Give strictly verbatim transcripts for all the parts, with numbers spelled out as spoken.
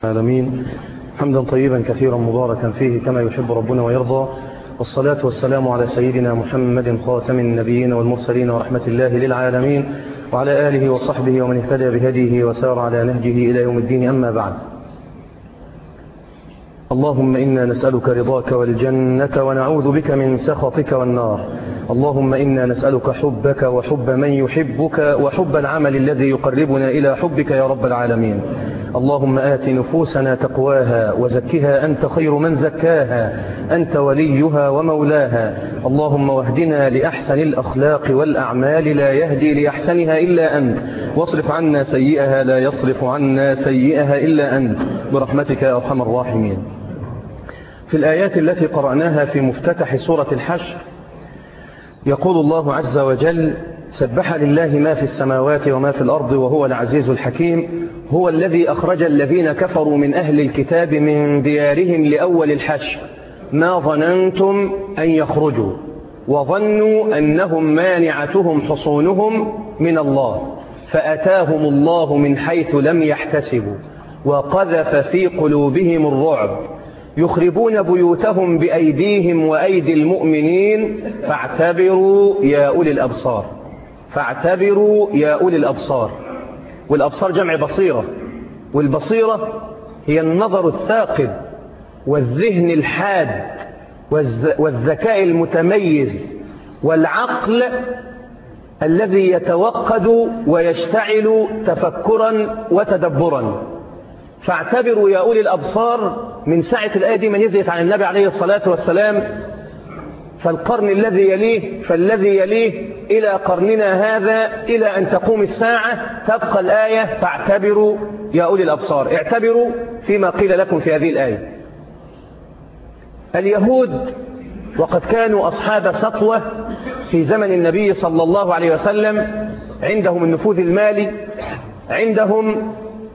العالمين حمدا طيبا كثيرا مباركا فيه كما يحب ربنا ويرضى، والصلاة والسلام على سيدنا محمد خاتم النبيين والمرسلين ورحمة الله للعالمين، وعلى آله وصحبه ومن اهتدى بهديه وسار على نهجه إلى يوم الدين. أما بعد، اللهم إنا نسألك رضاك والجنة ونعوذ بك من سخطك والنار. اللهم إنا نسألك حبك وحب من يحبك وحب العمل الذي يقربنا إلى حبك يا رب العالمين. اللهم آت نفوسنا تقواها وزكها أنت خير من زكاها، أنت وليها ومولاها. اللهم واهدنا لأحسن الأخلاق والأعمال لا يهدي لأحسنها إلا أنت، واصرف عنا سيئها لا يصرف عنا سيئها إلا أنت برحمتك يا أرحم الراحمين. في الآيات التي قرأناها في مفتتح سورة الحشر يقول الله عز وجل: سبح لله ما في السماوات وما في الأرض وهو العزيز الحكيم، هو الذي أخرج الذين كفروا من أهل الكتاب من ديارهم لأول الحشر ما ظننتم أن يخرجوا وظنوا أنهم مانعتهم حصونهم من الله فأتاهم الله من حيث لم يحتسبوا وقذف في قلوبهم الرعب يخربون بيوتهم بأيديهم وأيدي المؤمنين فاعتبروا يا أولي الأبصار. فاعتبروا يا أولي الأبصار، والأبصار جمع بصيرة، والبصيرة هي النظر الثاقب والذهن الحاد والذكاء المتميز والعقل الذي يتوقد ويشتعل تفكرا وتدبرا. فاعتبروا يا أولي الأبصار من ساعة الآية دي ما نزلت عن النبي عليه الصلاة والسلام، فالقرن الذي يليه فالذي يليه إلى قرننا هذا إلى أن تقوم الساعة تبقى الآية فاعتبروا يا أولي الأبصار. اعتبروا فيما قيل لكم في هذه الآية. اليهود وقد كانوا أصحاب سطوة في زمن النبي صلى الله عليه وسلم، عندهم النفوذ المالي، عندهم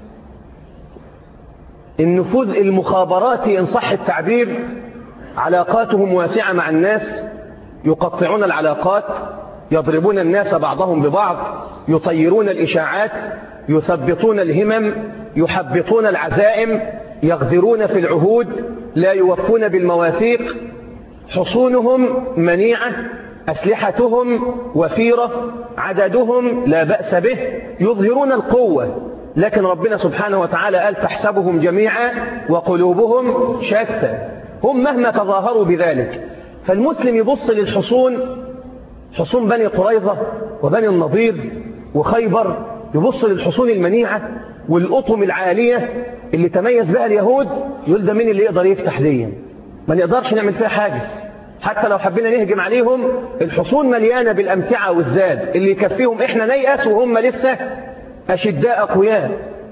النفوذ المخابراتي إن صح التعبير، علاقاتهم واسعة مع الناس، يقطعون العلاقات، يضربون الناس بعضهم ببعض، يطيرون الإشاعات، يثبطون الهمم، يحبطون العزائم، يغدرون في العهود، لا يوفون بالمواثيق، حصونهم منيعة، أسلحتهم وفيرة، عددهم لا بأس به، يظهرون القوة، لكن ربنا سبحانه وتعالى قال: تحسبهم جميعا وقلوبهم شتى. هم مهما تظاهروا بذلك. فالمسلم يبص للحصون، حصون بني قريظة وبني النضير وخيبر، يبص للحصون المنيعة والأطم العالية اللي تميز بها اليهود، يقول ده مين اللي يقدر يفتح دي؟ ما نقدرش نعمل فيها حاجة. حتى لو حبينا نهجم عليهم، الحصون مليانة بالأمتعة والزاد اللي يكفيهم، إحنا نيأس وهم لسه أشداء أقوياء.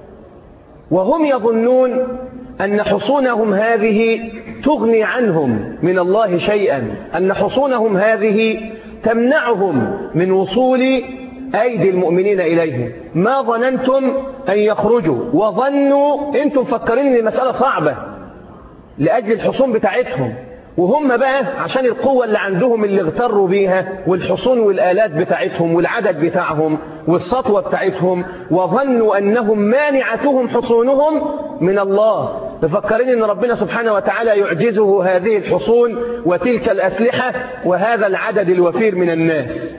وهم يظنون أن حصونهم هذه تغني عنهم من الله شيئا، أن حصونهم هذه تمنعهم من وصول أيدي المؤمنين إليهم. ما ظننتم أن يخرجوا وظنوا، أنتم مفكرين أن المسألة صعبة لأجل الحصون بتاعتهم، وهم بقى عشان القوة اللي عندهم اللي اغتروا بيها، والحصون والآلات بتاعتهم والعدد بتاعهم والسطوة بتاعتهم، وظنوا أنهم مانعتهم حصونهم من الله، مفكرين أن ربنا سبحانه وتعالى يعجزه هذه الحصون وتلك الأسلحة وهذا العدد الوفير من الناس.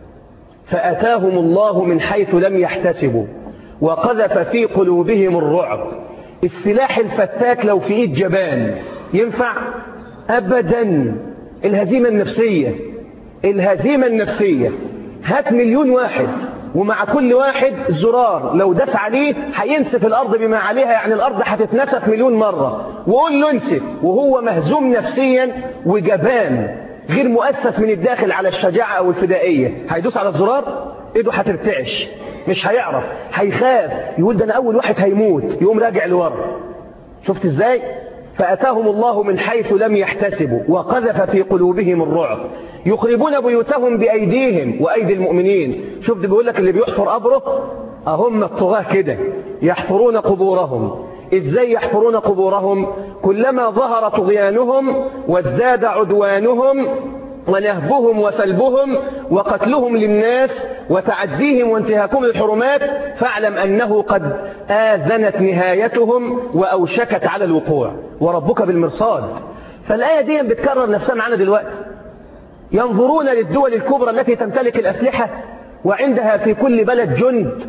فأتاهم الله من حيث لم يحتسبوا وقذف في قلوبهم الرعب. السلاح الفتاك لو في إيد جبان ينفع؟ أبدا. الهزيمة النفسية، الهزيمة النفسية. هات مليون واحد ومع كل واحد زرار لو داس عليه هينسف الأرض بما عليها، يعني الأرض هتتنسف مليون مرة، وقول له انسف وهو مهزوم نفسيا وجبان غير مؤسس من الداخل على الشجاعة أو الفدائية، هيدوس على الزرار ايده هترتعش، مش هيعرف، هيخاف، يقول ده أنا أول واحد هيموت، يقوم راجع لورا. شفت ازاي؟ فأتاهم الله من حيث لم يحتسبوا وقذف في قلوبهم الرعب يخربون بيوتهم بأيديهم وأيدي المؤمنين. شوف ده بيقول لك اللي بيحفر قبره أهم الطغاة كده، يحفرون قبورهم. إزاي يحفرون قبورهم؟ كلما ظهر طغيانهم وازداد عدوانهم ونهبهم وسلبهم وقتلهم للناس وتعديهم وانتهاكهم للحرمات فاعلم أنه قد آذنت نهايتهم وأوشكت على الوقوع وربك بالمرصاد. فالآية دي بتكرر نفسها معنا دلوقتي. ينظرون للدول الكبرى التي تمتلك الأسلحة وعندها في كل بلد جند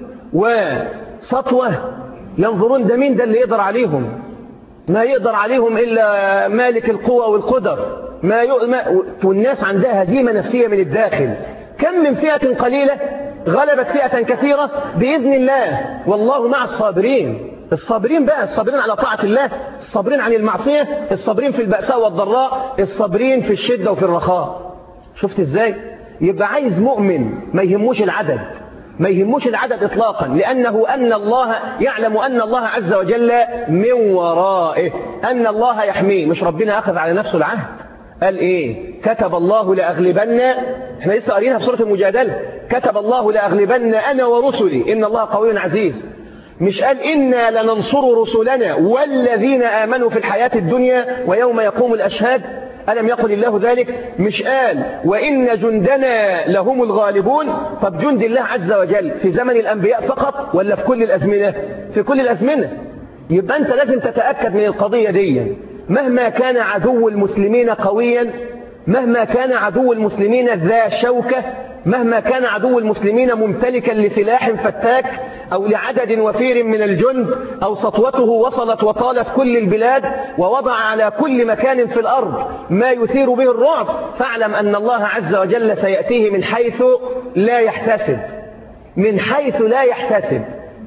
وسطوة، ينظرون ده مين ده اللي يقدر عليهم؟ ما يقدر عليهم إلا مالك القوة والقدر. ما ي... ما... والناس عندها هزيمة نفسية من الداخل. كم من فئة قليلة غلبت فئة كثيرة بإذن الله، والله مع الصابرين. الصابرين بقى الصابرين على طاعة الله، الصابرين عن المعصية، الصابرين في البأساء والضراء، الصابرين في الشدة وفي الرخاء. شفت ازاي؟ يبقى عايز مؤمن ما يهموش العدد، ما يهموش العدد إطلاقا، لأنه أن الله يعلم أن الله عز وجل من ورائه، أن الله يحميه. مش ربنا أخذ على نفسه العهد؟ قال إيه؟ كتب الله لأغلبن، احنا لسه قارينها في سورة المجادلة، كتب الله لأغلبن أنا ورسلي إن الله قوي عزيز. مش قال إنا لننصر رسلنا والذين آمنوا في الحياة الدنيا ويوم يقوم الأشهاد؟ ألم يقل الله ذلك؟ مش قال وإن جندنا لهم الغالبون؟ طب جند الله عز وجل في زمن الأنبياء فقط ولا في كل الأزمنة؟ في كل الأزمنة. يبقى أنت لازم تتأكد من القضية دي. مهما كان عدو المسلمين قويا، مهما كان عدو المسلمين ذا شوكة، مهما كان عدو المسلمين ممتلكا لسلاح فتاك أو لعدد وفير من الجند أو سطوته وصلت وطالت كل البلاد ووضع على كل مكان في الأرض ما يثير به الرعب، فاعلم أن الله عز وجل سيأتيه من حيث لا يحتسب، من حيث لا يحتسب.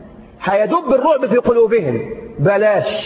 هيدب الرعب في قلوبهم. بلاش،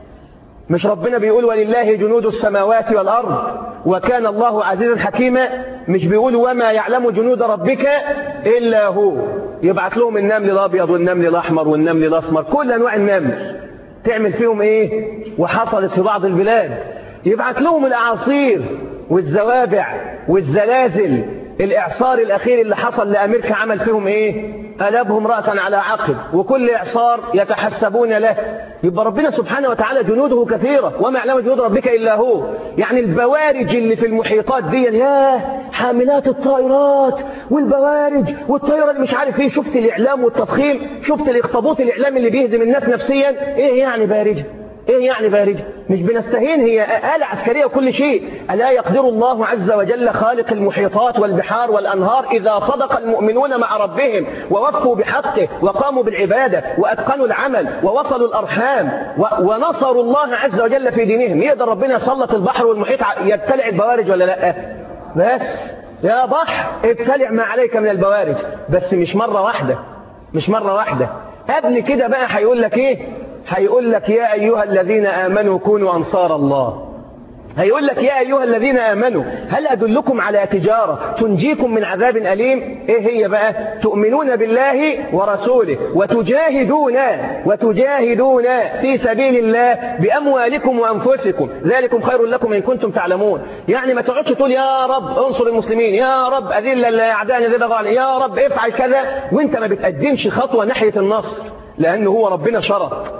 مش ربنا بيقول ولله جنود السماوات والأرض وكان الله عزيزا حكيما؟ مش بيقول وما يعلم جنود ربك إلا هو؟ يبعث لهم النمل الأبيض والنمل الأحمر والنمل الأسمر، كل أنواع النمل. تعمل فيهم إيه؟ وحصلت في بعض البلاد. يبعث لهم الأعاصير والزوابع والزلازل. الإعصار الأخير اللي حصل لأمريكا عمل فيهم إيه؟ قلبهم رأسا على عقب، وكل إعصار يتحسبون له. يبقى ربنا سبحانه وتعالى جنوده كثيرة، وما يعلم جنود ربك إلا هو. يعني البوارج اللي في المحيطات دي، يا حاملات الطائرات والبوارج والطائرة اللي مش عارف إيه، شفت الإعلام والتضخيم، شفت الاخطبوط الإعلام اللي بيهزم الناس نفسيا. إيه يعني بارجة؟ إيه يعني بارجة؟ مش بنستهين، هي آلة عسكرية وكل شيء. ألا يقدر الله عز وجل خالق المحيطات والبحار والأنهار إذا صدق المؤمنون مع ربهم ووفوا بحقه وقاموا بالعبادة وأتقنوا العمل ووصلوا الأرحام ونصروا الله عز وجل في دينهم، يقدر ربنا يسلط البحر والمحيط يبتلع البوارج ولا لا؟ بس يا بحر ابتلع ما عليك من البوارج، بس مش مرة واحدة، مش مرة واحدة. قبل كده بقى هيقول لك إيه؟ هيقول لك يا أيها الذين آمنوا كونوا أنصار الله. هيقول لك يا أيها الذين آمنوا هل أدلكم على تجارة تنجيكم من عذاب أليم؟ إيه هي بقى؟ تؤمنون بالله ورسوله وتجاهدون وتجاهدون في سبيل الله بأموالكم وأنفسكم ذلكم خير لكم إن كنتم تعلمون. يعني ما تقعدش تقول يا رب انصر المسلمين، يا رب أذل الأعداء الذين بغوا علينا، يا رب افعل كذا، وانت ما بتقدمش خطوة ناحية النصر، لأنه هو ربنا شرط،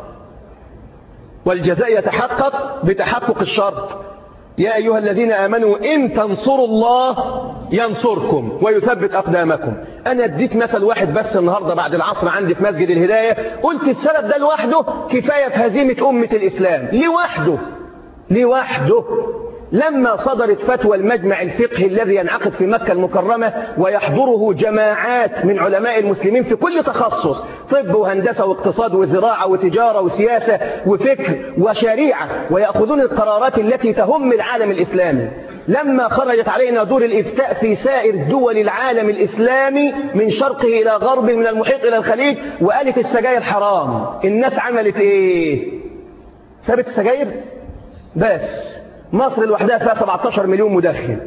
والجزاء يتحقق بتحقق الشرط. يا أيها الذين آمنوا إن تنصروا الله ينصركم ويثبت أقدامكم. أنا اديت مثل واحد بس النهاردة بعد العصر عندي في مسجد الهداية، قلت السبب ده لوحده كفاية في هزيمة أمة الإسلام، لوحده لوحده. لما صدرت فتوى المجمع الفقهي الذي ينعقد في مكة المكرمة ويحضره جماعات من علماء المسلمين في كل تخصص، طب وهندسة واقتصاد وزراعة وتجارة وسياسة وفكر وشريعة، ويأخذون القرارات التي تهم العالم الإسلامي. لما خرجت علينا دور الإفتاء في سائر دول العالم الإسلامي من شرقه إلى غربه، من المحيط إلى الخليج، وقالت السجاير حرام، الناس عملت إيه؟ سابت السجاير؟ بس مصر لوحدها فيها سبعتاشر مليون مدخن.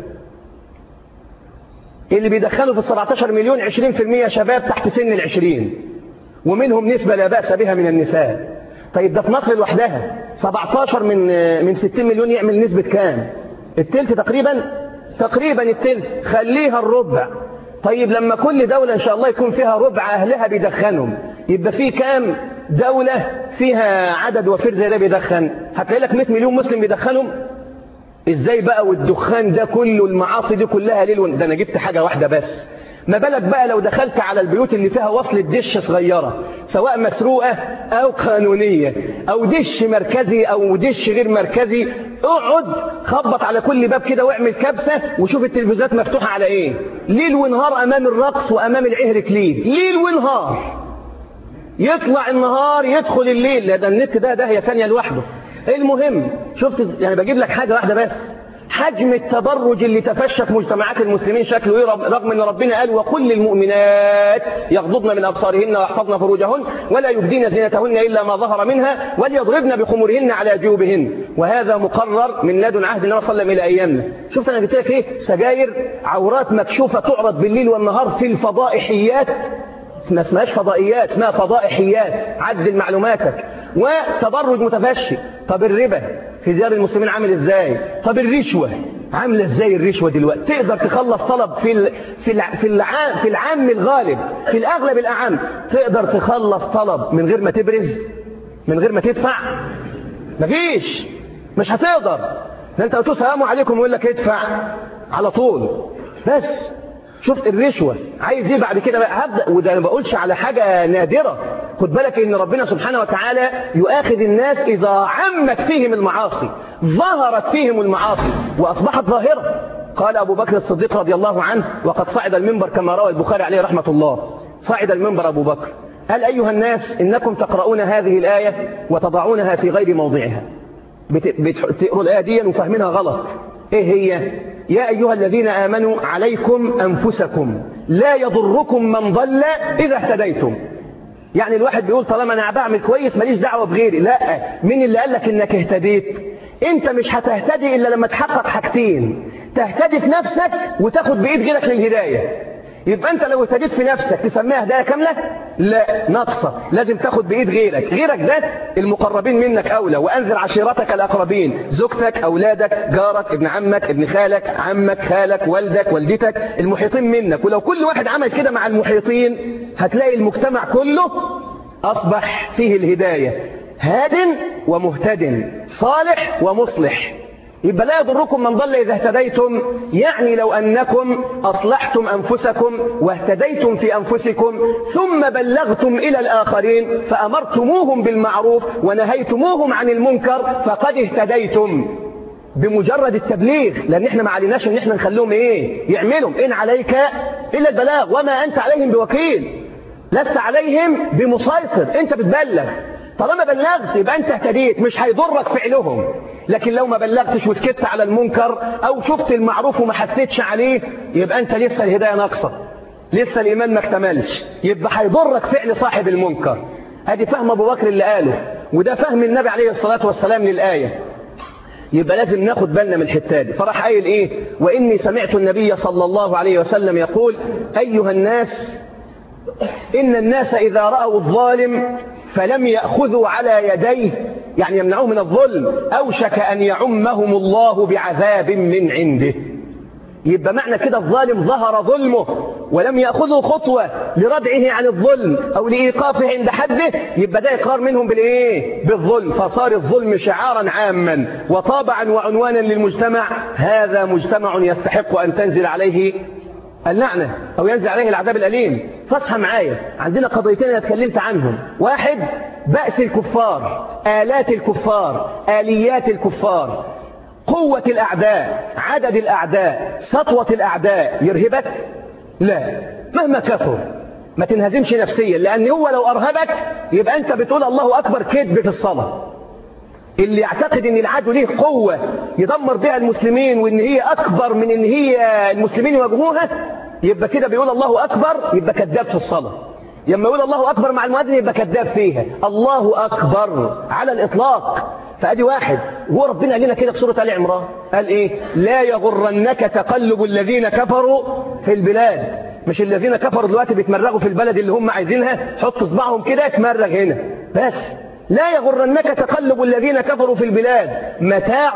اللي بيدخلوا في السبعتاشر مليون عشرين بالمئة شباب تحت سن العشرين، ومنهم نسبة لا بأس بها من النساء. طيب ده في مصر لوحدها سبعتاشر من من ستين مليون، يعمل نسبة كام؟ التلت تقريبا، تقريبا التلت، خليها الربع. طيب لما كل دولة إن شاء الله يكون فيها ربع أهلها بيدخنهم، يبقى في كام دولة فيها عدد وفير زي ده بيدخن؟ هتلاقي لك مئة مليون مسلم بيدخنهم. ازاي بقى والدخان ده كله المعاصي دي كلها ليل؟ ده انا جبت حاجة واحدة بس، ما بالك بقى لو دخلت على البيوت اللي فيها وصلة دش صغيرة سواء مسروقة أو قانونية أو دش مركزي أو دش غير مركزي، اقعد خبط على كل باب كده واعمل كبسة وشوف التلفزيونات مفتوحة على ايه، ليل ونهار أمام الرقص وأمام العهر كليب، ليل ونهار، يطلع النهار يدخل الليل. لا ده النت ده ده هي ثانية لوحده. المهم شفت يعني بجيب لك حاجة واحدة بس، حجم التبرج اللي تفشى في مجتمعات المسلمين شكله ايه، رغم ان ربنا قال وكل المؤمنات يغضضن من ابصارهن ويحفظن فروجهن ولا يبدين زينتهن الا ما ظهر منها وليضربن بخمرهن على جيوبهن، وهذا مقرر من لدن عهد النبي صلى الله عليه وسلم الى ايامنا. شفت انا قلت لك ايه؟ سجاير، عورات مكشوفه تعرض بالليل والنهار في الفضائحيات، ما اسمهاش فضائيات، اسمها فضائحيات، عدل معلوماتك، وتبرج متفشي. طب الربا في ديار المسلمين عامل ازاي؟ طب الرشوة عامله ازاي؟ الرشوة دلوقتي تقدر تخلص طلب في ال... في الع... في العام في العام الغالب، في الاغلب الاعم تقدر تخلص طلب من غير ما تبرز، من غير ما تدفع؟ مفيش، مش هتقدر. ده انت قلت السلام عليكم ويقول لك ادفع على طول. بس شفت الرشوة عايز ايه بعد كده بقى؟ هبدأ، وده ما بقولش على حاجة نادرة، خد بالك ان ربنا سبحانه وتعالى يؤاخذ الناس اذا عمت فيهم المعاصي، ظهرت فيهم المعاصي واصبحت ظاهرة. قال ابو بكر الصديق رضي الله عنه وقد صعد المنبر كما روى البخاري عليه رحمة الله، صعد المنبر ابو بكر قال ايها الناس انكم تقرؤون هذه الآية وتضعونها في غير موضعها. بتقروا الآية دي وفاهمينها غلط. ايه هي؟ يا أيها الذين آمنوا عليكم أنفسكم لا يضركم من ضل إذا اهتديتم. يعني الواحد بيقول طالما أنا بعمل كويس ماليش دعوة بغيري. لا، مين اللي قال لك إنك اهتديت؟ أنت مش هتهتدي إلا لما تحقق حاجتين، تهتدي في نفسك وتاخد بإيد غيرك للهداية. يبقى أنت لو اهتديت في نفسك تسميها هداية كاملة؟ لا، ناقصة، لازم تاخد بإيد غيرك. غيرك ده المقربين منك أولى، وأنذر عشيرتك الأقربين، زوجتك، أولادك، جارك، ابن عمك، ابن خالك، عمك، خالك، والدك، والدتك، المحيطين منك. ولو كل واحد عمل كده مع المحيطين هتلاقي المجتمع كله أصبح فيه الهداية، هاد ومهتد، صالح ومصلح. يبقى لا يضركم من ضل إذا اهتديتم، يعني لو أنكم أصلحتم أنفسكم واهتديتم في أنفسكم ثم بلغتم إلى الآخرين فأمرتموهم بالمعروف ونهيتموهم عن المنكر فقد اهتديتم بمجرد التبليغ، لأن احنا ما عليناش ان احنا نخلوهم ايه يعملوا. إن عليك إلا البلاغ وما أنت عليهم بوكيل، لست عليهم بمسيطر، أنت بتبلغ. طالما بلغت يبقى أنت اهتديت، مش هيضرك فعلهم. لكن لو ما بلغتش وسكت على المنكر أو شفت المعروف وما حسيتش عليه يبقى أنت لسه الهداية ناقصة، لسه الإيمان ما اكتملش، يبقى هيضرك فعل صاحب المنكر. هذه فهم أبو بكر اللي قاله، وده فهم النبي عليه الصلاة والسلام للآية. يبقى لازم ناخد بالنا من الحتة دي. فراح قايل إيه؟ وإني سمعت النبي صلى الله عليه وسلم يقول أيها الناس إن الناس إذا رأوا الظالم فلم يأخذوا على يديه، يعني يمنعوه من الظلم، أوشك أن يعمهم الله بعذاب من عنده. يبقى معنى كده الظالم ظهر ظلمه ولم يأخذوا خطوة لردعه عن الظلم أو لإيقافه عند حده، يبقى ده إقرار منهم بالإيه؟ بالظلم، فصار الظلم شعارا عاما وطابعا وعنوانا للمجتمع. هذا مجتمع يستحق أن تنزل عليه اللعنة أو ينزل عليه العذاب الأليم. فاصحى معايا، عندنا قضيتين أنا اتكلمت عنهم. واحد، بأس الكفار، آلات الكفار، آليات الكفار، قوة الأعداء، عدد الأعداء، سطوة الأعداء. يرهبك؟ لا، مهما كثر ما تنهزمش نفسيا، لأن هو لو أرهبك يبقى أنت بتقول الله أكبر كذب في الصلاة. اللي يعتقد ان العدو ليه قوة يدمر بها المسلمين وان هي اكبر من ان هي المسلمين يواجهوها يبقى كده بيقول الله اكبر، يبقى كذاب في الصلاة. لما يقول الله اكبر مع المؤذن يبقى كذاب فيها. الله اكبر على الاطلاق. فادي واحد. وهو ربنا قال لنا كده في سورة آل عمران، قال ايه؟ لا يغرنك تقلب الذين كفروا في البلاد. مش الذين كفروا دلوقتي بيتمرغوا في البلد اللي هم عايزينها، حط صباعهم كده اتمرغ هنا بس. لا يغرنك تقلب الذين كفروا في البلاد متاع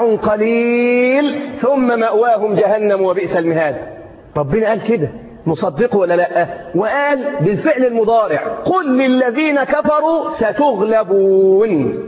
قليل ثم مأواهم جهنم وبئس المهاد. ربنا قال كده، مصدقه ولا لا؟ وقال بالفعل المضارع قل للذين كفروا ستغلبون.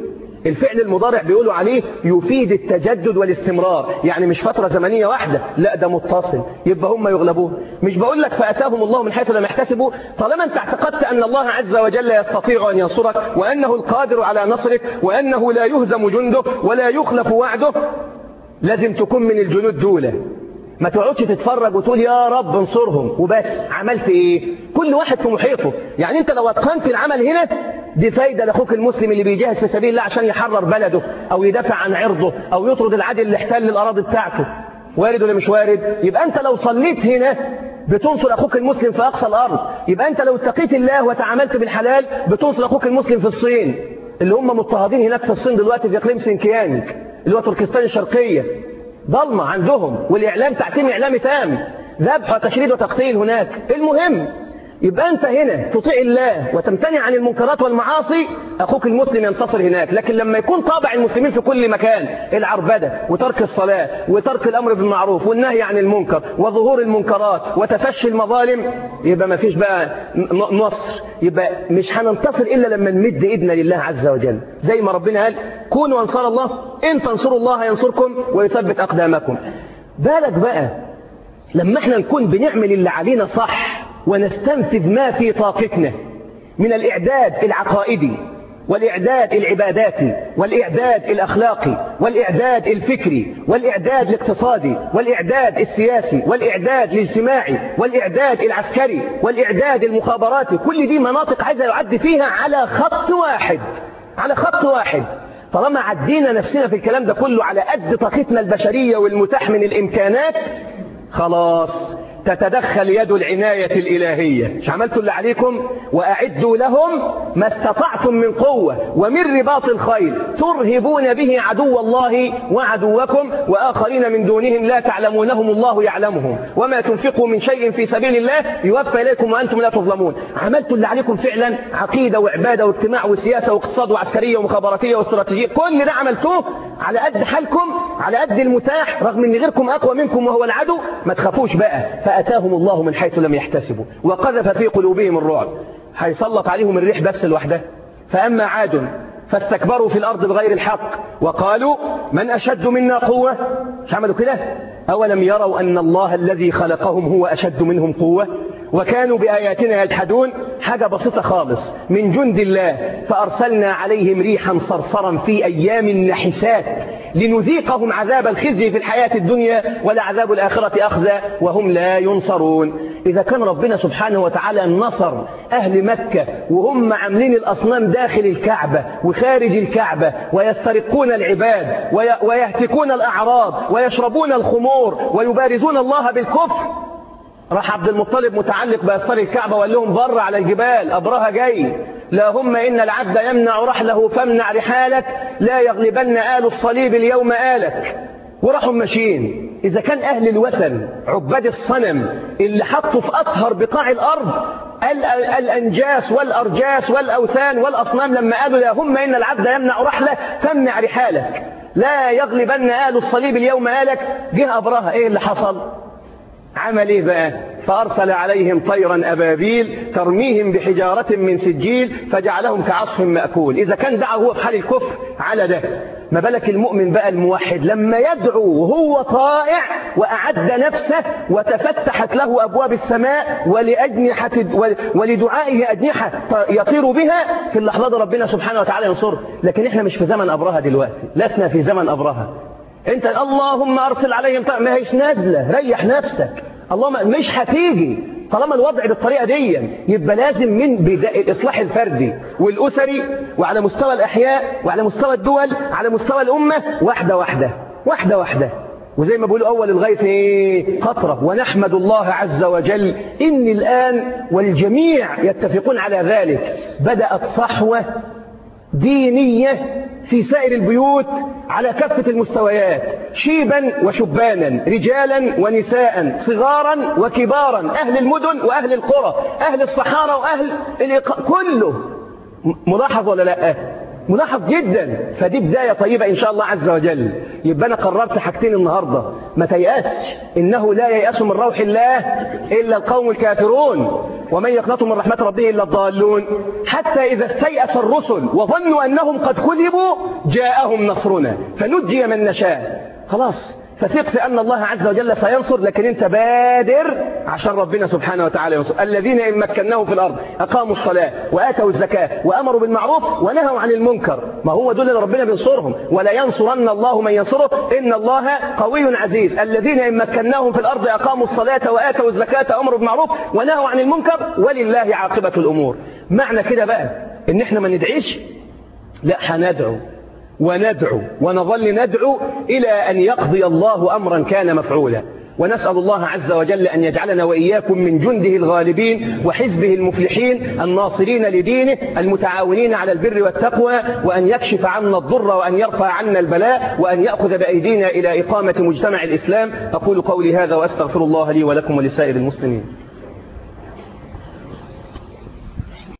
الفعل المضارع بيقولوا عليه يفيد التجدد والاستمرار، يعني مش فترة زمنية واحدة، لا ده متصل، يبقى هم يغلبون. مش بقول لك فأتاهم الله من حيث لم يحتسبوا، طالما انت اعتقدت أن الله عز وجل يستطيع أن ينصرك، وأنه القادر على نصرك، وأنه لا يهزم جنده ولا يخلف وعده، لازم تكون من الجنود دولة. ما تقعدش تتفرج وتقول يا رب انصرهم وبس. عملت ايه؟ كل واحد في محيطه. يعني انت لو اتقنت العمل هنا، دي فايدة لاخوك المسلم اللي بيجاهد في سبيل الله عشان يحرر بلده او يدافع عن عرضه او يطرد العدل اللي احتل الاراضي بتاعته. وارد ولا مش وارد؟ يبقى انت لو صليت هنا بتنصر اخوك المسلم في اقصى الارض. يبقى انت لو اتقيت الله وتعاملت بالحلال بتنصر اخوك المسلم في الصين، اللي هم مضطهدين هناك في الصين دلوقتي في اقليم سينكيانج اللي هو تركستان الشرقية، ضلمة عندهم، والإعلام تعتيم إعلامي تام، ذبح وتشريد وتقتيل هناك. المهم يبقى أنت هنا تطيع الله وتمتنع عن المنكرات والمعاصي، أخوك المسلم ينتصر هناك. لكن لما يكون طابع المسلمين في كل مكان العربدة وترك الصلاة وترك الأمر بالمعروف والنهي عن المنكر وظهور المنكرات وتفشي المظالم، يبقى ما فيش بقى نصر. يبقى مش هننتصر إلا لما نمد إيدنا لله عز وجل، زي ما ربنا قال كونوا أنصار الله إن تنصروا الله ينصركم ويثبت أقدامكم. بالك بقى لما احنا نكون بنعمل اللي علينا صح ونستنفذ ما في طاقتنا من الإعداد العقائدي والإعداد العباداتي والإعداد الأخلاقي والإعداد الفكري والإعداد الاقتصادي والإعداد السياسي والإعداد الاجتماعي والإعداد العسكري والإعداد المخابراتي. كل دي مناطق عايزة يعد فيها على خط واحد، على خط واحد. طالما عدينا نفسنا في الكلام ده كله على قد طاقتنا البشرية والمتاح من الإمكانات، خلاص تتدخل يد العناية الإلهية. مش عملتوا اللي عليكم؟ وأعدوا لهم ما استطعتم من قوة ومن رباط الخيل ترهبون به عدو الله وعدوكم وآخرين من دونهم لا تعلمونهم الله يعلمهم وما تنفقوا من شيء في سبيل الله يوفى إليكم وأنتم لا تظلمون. عملتوا اللي عليكم فعلا، عقيدة وعبادة واجتماع وسياسة واقتصاد وعسكرية ومخابراتية واستراتيجية، كل ده عملتوه على قد حالكم، على قد المتاح، رغم ان غيركم أقوى منكم وهو العدو. ما تخافوش بقى، فأتاهم الله من حيث لم يحتسبوا وقذف في قلوبهم الرعب. هيسلط عليهم الريح بس لوحده. فأما عاد فاستكبروا في الأرض بغير الحق وقالوا من أشد منا قوة. مش عملوا كده؟ أولم يروا أن الله الذي خلقهم هو أشد منهم قوة وكانوا بآياتنا يجحدون. حاجة بسيطة خالص من جند الله، فأرسلنا عليهم ريحا صرصرا في أيام نحسات لنذيقهم عذاب الخزي في الحياة الدنيا ولعذاب الآخرة أخزى وهم لا ينصرون. إذا كان ربنا سبحانه وتعالى نصر أهل مكة وهم عاملين الأصنام داخل الكعبة وخارج الكعبة ويسترقون العباد ويهتكون الأعراض ويشربون الخمور ويبارزون الله بالكفر، راح عبد المطلب متعلق بأستار الكعبة وقال لهم بر على الجبال أبرهة جاي، لا هم إن العبد يمنع رحله فامنع رحالك لا يغلبن آل الصليب اليوم آلك. وراحوا ماشيين. إذا كان أهل الوثن عباد الصنم اللي حطوا في أطهر بقاع الأرض الأنجاس والأرجاس والأوثان والأصنام لما قالوا لا هم إن العبد يمنع رحله فامنع رحالك لا يغلبن آل الصليب اليوم آلك، جه أبرهة. إيه اللي حصل؟ عمل ايه بقى؟ فأرسل عليهم طيرا أبابيل ترميهم بحجارة من سجيل فجعلهم كعصف مأكول. إذا كان دعا هو في حال الكفر على ده، ما بالك المؤمن بقى الموحد لما يدعو وهو طائع وأعد نفسه وتفتحت له أبواب السماء ولأجنحة ولدعائه أجنحة يطير بها، في اللحظة دي ربنا سبحانه وتعالى ينصره. لكن احنا مش في زمن أبرهة دلوقتي، لسنا في زمن أبرهة. انت اللهم ارسل عليهم طير، ما هيش نازله، ريح نفسك. اللهم مش هتيجي طالما الوضع بالطريقه دي. يبقى لازم من بدايه الاصلاح الفردي والاسري وعلى مستوى الاحياء وعلى مستوى الدول على مستوى الامه، واحده واحده واحده واحده. وزي ما بيقولوا اول الغيث ايه؟ قطره. ونحمد الله عز وجل ان الان والجميع يتفقون على ذلك بدات صحوه دينية في سائر البيوت على كافة المستويات، شيبا وشبانا، رجالا ونساء، صغارا وكبارا، أهل المدن وأهل القرى، أهل الصحارى وأهل الإق... كله. ملاحظ ولا لا؟ ملاحظ جدا. فدي بداية طيبة إن شاء الله عز وجل. يبقى أنا قررت حاجتين النهاردة، ما تيأسش، إنه لا ييأس من روح الله إلا القوم الكافرون، ومن يقنط من رحمة ربه إلا الضالون. حتى إذا استيأس الرسل وظنوا أنهم قد كذبوا جاءهم نصرنا فنجي من نشاء. خلاص، فثق في أن الله عز وجل سينصر، لكن أنت بادر عشان ربنا سبحانه وتعالى ينصر. الذين إن مكناهم في الأرض أقاموا الصلاة وآتوا الزكاة وأمروا بالمعروف ونهوا عن المنكر. ما هو دول اللي ربنا بينصرهم. ولا ينصرن الله من ينصره إن الله قوي عزيز. الذين إن مكناهم في الأرض أقاموا الصلاة وآتوا الزكاة وأمروا بالمعروف ونهوا عن المنكر ولله عاقبة الأمور. معنى كده بقى إن إحنا ما ندعيش، لا، هندعو وندعو ونظل ندعو إلى أن يقضي الله أمرا كان مفعولا. ونسأل الله عز وجل أن يجعلنا وإياكم من جنده الغالبين وحزبه المفلحين الناصرين لدينه المتعاونين على البر والتقوى، وأن يكشف عنا الضر وأن يرفع عنا البلاء وأن يأخذ بأيدينا إلى إقامة مجتمع الإسلام. أقول قولي هذا وأستغفر الله لي ولكم ولسائر المسلمين.